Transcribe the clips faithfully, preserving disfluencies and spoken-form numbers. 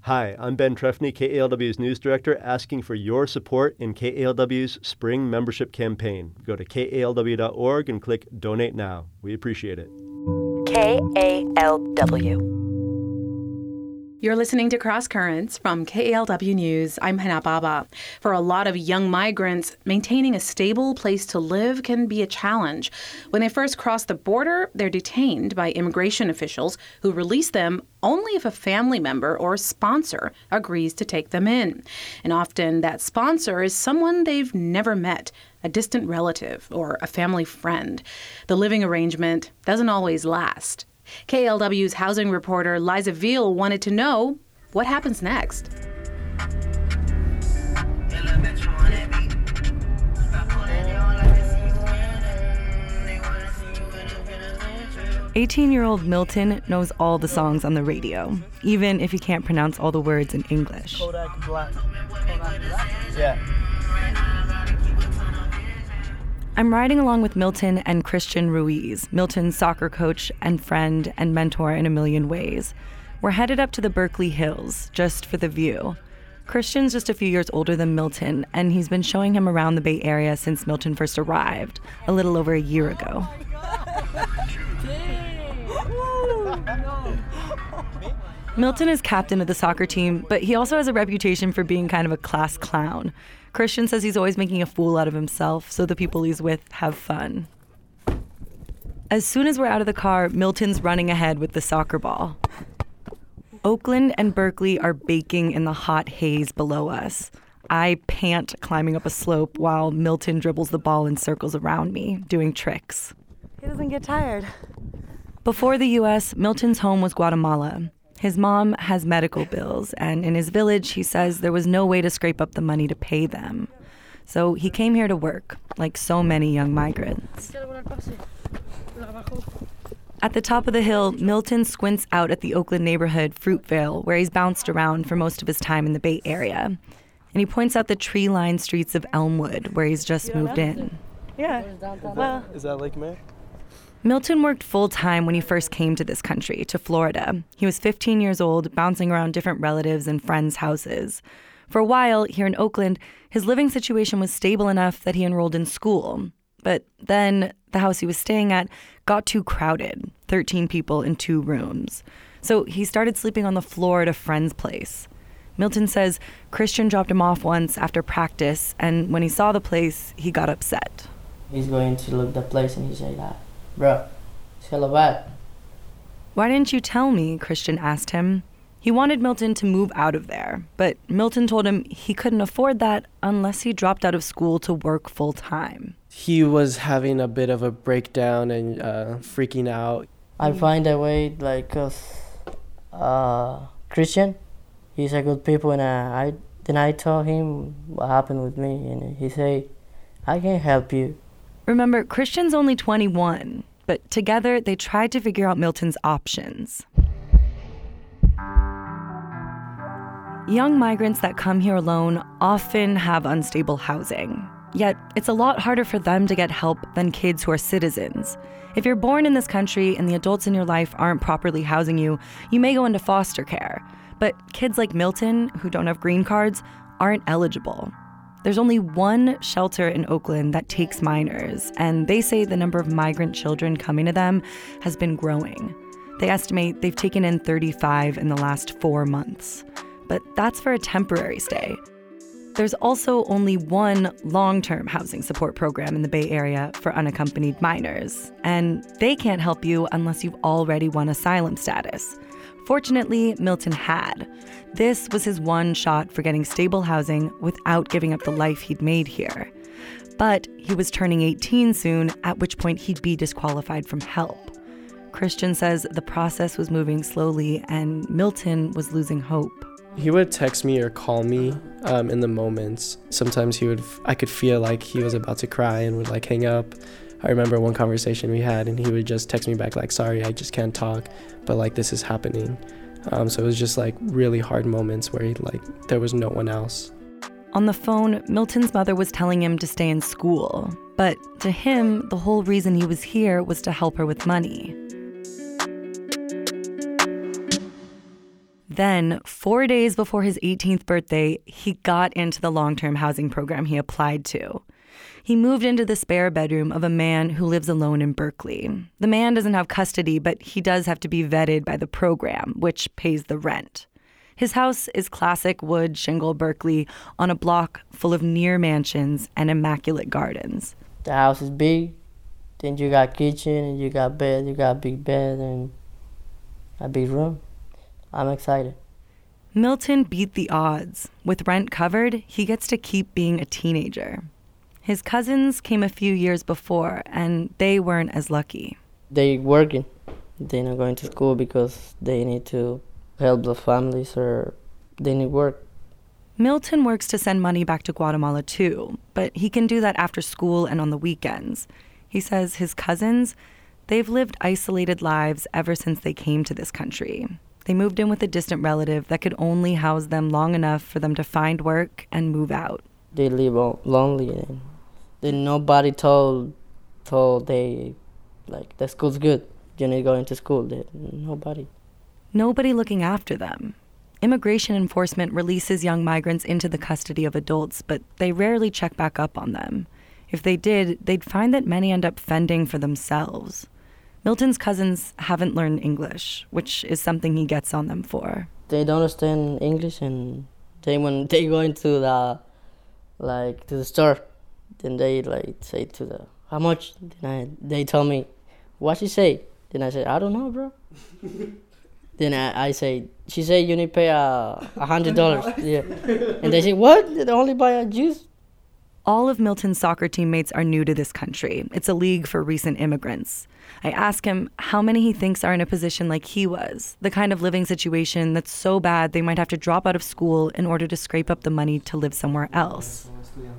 Hi, I'm Ben Trefny, K A L W's news director, asking for your support in K A L W's spring membership campaign. Go to K A L W dot org and click Donate Now. We appreciate it. K A L W. You're listening to Cross Currents from K A L W News. I'm Hana Baba. For a lot of young migrants, maintaining a stable place to live can be a challenge. When they first cross the border, they're detained by immigration officials who release them only if a family member or sponsor agrees to take them in. And often that sponsor is someone they've never met, a distant relative or a family friend. The living arrangement doesn't always last. K A L W's housing reporter Liza Veal wanted to know what happens next. eighteen-year-old Milton knows all the songs on the radio, even if he can't pronounce all the words in English. Kodak Black. Kodak Black? Yeah. I'm riding along with Milton and Christian Ruiz, Milton's soccer coach and friend and mentor in a million ways. We're headed up to the Berkeley Hills, just for the view. Christian's just a few years older than Milton, and he's been showing him around the Bay Area since Milton first arrived, a little over a year ago. Milton is captain of the soccer team, but he also has a reputation for being kind of a class clown. Christian says he's always making a fool out of himself, so the people he's with have fun. As soon as we're out of the car, Milton's running ahead with the soccer ball. Oakland and Berkeley are baking in the hot haze below us. I pant climbing up a slope while Milton dribbles the ball in circles around me, doing tricks. He doesn't get tired. Before the U S, Milton's home was Guatemala. His mom has medical bills, and in his village, he says there was no way to scrape up the money to pay them. So he came here to work, like so many young migrants. At the top of the hill, Milton squints out at the Oakland neighborhood, Fruitvale, where he's bounced around for most of his time in the Bay Area. And he points out the tree-lined streets of Elmwood, where he's just moved in. Yeah. Well, Is that Lake Mary? Milton worked full-time when he first came to this country, to Florida. He was fifteen years old, bouncing around different relatives and friends' houses. For a while, here in Oakland, his living situation was stable enough that he enrolled in school. But then the house he was staying at got too crowded, thirteen people in two rooms. So he started sleeping on the floor at a friend's place. Milton says Christian dropped him off once after practice, and when he saw the place, he got upset. He's going to look the place and he said that, bro, it's hella bad. Why didn't you tell me? Christian asked him. He wanted Milton to move out of there, but Milton told him he couldn't afford that unless he dropped out of school to work full time. He was having a bit of a breakdown and uh, freaking out. I find a way, like, cause uh, Christian, he's a good people, and uh, I then I told him what happened with me, and he said, I can help you. Remember, Christian's only twenty-one, but together they tried to figure out Milton's options. Young migrants that come here alone often have unstable housing. Yet, it's a lot harder for them to get help than kids who are citizens. If you're born in this country and the adults in your life aren't properly housing you, you may go into foster care. But kids like Milton, who don't have green cards, aren't eligible. There's only one shelter in Oakland that takes minors, and they say the number of migrant children coming to them has been growing. They estimate they've taken in thirty-five in the last four months. But that's for a temporary stay. There's also only one long-term housing support program in the Bay Area for unaccompanied minors, and they can't help you unless you've already won asylum status. Fortunately, Milton had. This was his one shot for getting stable housing without giving up the life he'd made here. But he was turning eighteen soon, at which point he'd be disqualified from help. Christian says the process was moving slowly and Milton was losing hope. He would text me or call me um, in the moments. Sometimes he would, I could feel like he was about to cry and would like hang up. I remember one conversation we had and he would just text me back like, sorry, I just can't talk, but like this is happening. Um, so it was just like really hard moments where he like, there was no one else. On the phone, Milton's mother was telling him to stay in school. But to him, the whole reason he was here was to help her with money. Then, four days before his eighteenth birthday, he got into the long-term housing program he applied to. He moved into the spare bedroom of a man who lives alone in Berkeley. The man doesn't have custody, but he does have to be vetted by the program, which pays the rent. His house is classic wood shingle Berkeley on a block full of near mansions and immaculate gardens. The house is big. Then you got kitchen and you got bed. You got big bed and a big room. I'm excited. Milton beat the odds. With rent covered, he gets to keep being a teenager. His cousins came a few years before, and they weren't as lucky. They working. They're not going to school because they need to help the families or they need work. Milton works to send money back to Guatemala too, but he can do that after school and on the weekends. He says his cousins, they've lived isolated lives ever since they came to this country. They moved in with a distant relative that could only house them long enough for them to find work and move out. They live all lonely and then nobody told told they like the school's good. You need to go into school. They, nobody. Nobody looking after them. Immigration enforcement releases young migrants into the custody of adults, but they rarely check back up on them. If they did, they'd find that many end up fending for themselves. Milton's cousins haven't learned English, which is something he gets on them for. They don't understand English, and they when they go into the like to the store, then they like say to the how much? Then I, they tell me, what she say? Then I say, I don't know, bro. Then I, I say, she say you need to pay a a hundred dollars. Yeah, and they say, what? They only buy a juice. All of Milton's soccer teammates are new to this country. It's a league for recent immigrants. I ask him how many he thinks are in a position like he was, the kind of living situation that's so bad they might have to drop out of school in order to scrape up the money to live somewhere else.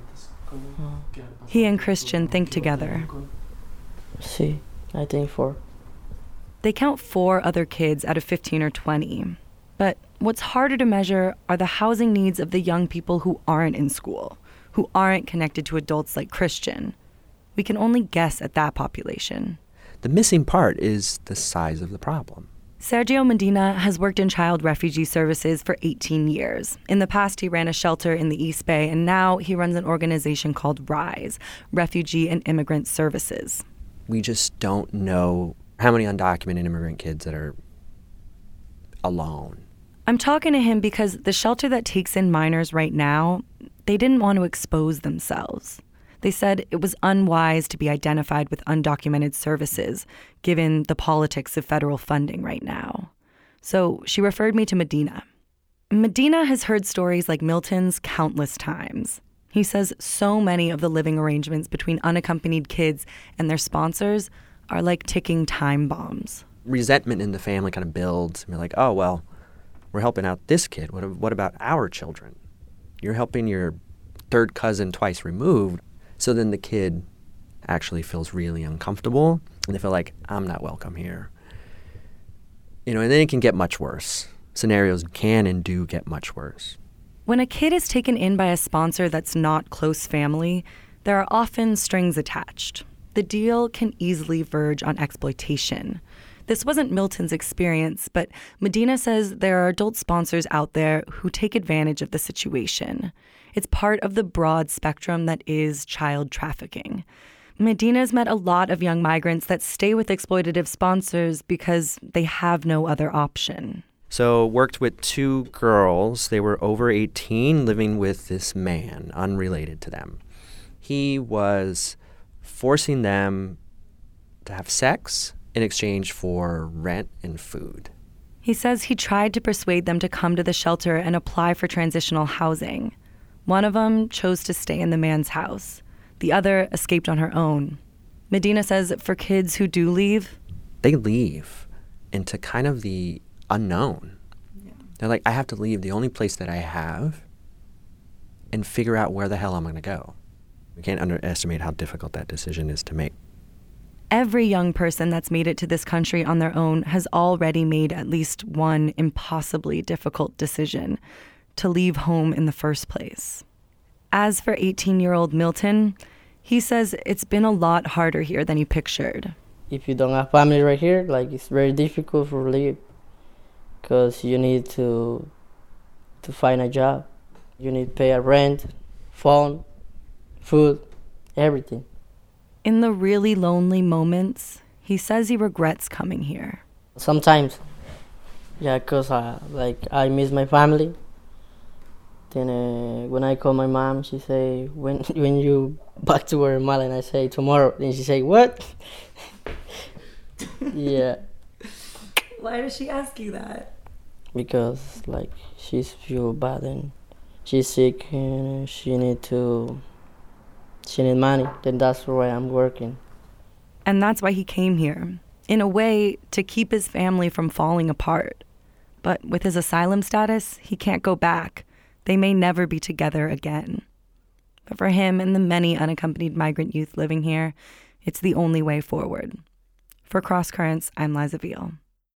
He and Christian think together. See, I think four. They count four other kids out of fifteen or twenty. But what's harder to measure are the housing needs of the young people who aren't in school, who aren't connected to adults like Christian. We can only guess at that population. The missing part is the size of the problem. Sergio Medina has worked in child refugee services for eighteen years. In the past, he ran a shelter in the East Bay, and now he runs an organization called RISE, Refugee and Immigrant Services. We just don't know how many undocumented immigrant kids that are alone. I'm talking to him because the shelter that takes in minors right now, they didn't want to expose themselves. They said it was unwise to be identified with undocumented services, given the politics of federal funding right now. So she referred me to Medina. Medina has heard stories like Milton's countless times. He says so many of the living arrangements between unaccompanied kids and their sponsors are like ticking time bombs. Resentment in the family kind of builds. We're like, oh, well, we're helping out this kid. What, what about our children? You're helping your third cousin twice removed. So then the kid actually feels really uncomfortable, and they feel like, I'm not welcome here. You know, and then it can get much worse. Scenarios can and do get much worse. When a kid is taken in by a sponsor that's not close family, there are often strings attached. The deal can easily verge on exploitation. This wasn't Milton's experience, but Medina says there are adult sponsors out there who take advantage of the situation. It's part of the broad spectrum that is child trafficking. Medina's met a lot of young migrants that stay with exploitative sponsors because they have no other option. So worked with two girls. They were over eighteen, living with this man, unrelated to them. He was forcing them to have sex in exchange for rent and food. He says he tried to persuade them to come to the shelter and apply for transitional housing. One of them chose to stay in the man's house. The other escaped on her own. Medina says for kids who do leave, they leave into kind of the unknown. Yeah. They're like, I have to leave the only place that I have and figure out where the hell I'm going to go. We can't underestimate how difficult that decision is to make. Every young person that's made it to this country on their own has already made at least one impossibly difficult decision: to leave home in the first place. As for eighteen-year-old Milton, he says it's been a lot harder here than he pictured. If you don't have family right here, like it's very difficult for leave. because you need to to find a job. You need to pay a rent, phone, food, everything. In the really lonely moments, he says he regrets coming here. Sometimes, yeah, because I, like, I miss my family. Then uh, when I call my mom, she say, when when you back to Guatemala? And I say, tomorrow. Then she say, what? Yeah. Why does she ask you that? Because, like, she's feel bad and she's sick and she need to, she need money. Then that's why I'm working. And that's why he came here, in a way to keep his family from falling apart. But with his asylum status, he can't go back. They may never be together again. But for him and the many unaccompanied migrant youth living here, it's the only way forward. For Cross Currents, I'm Liza Veal.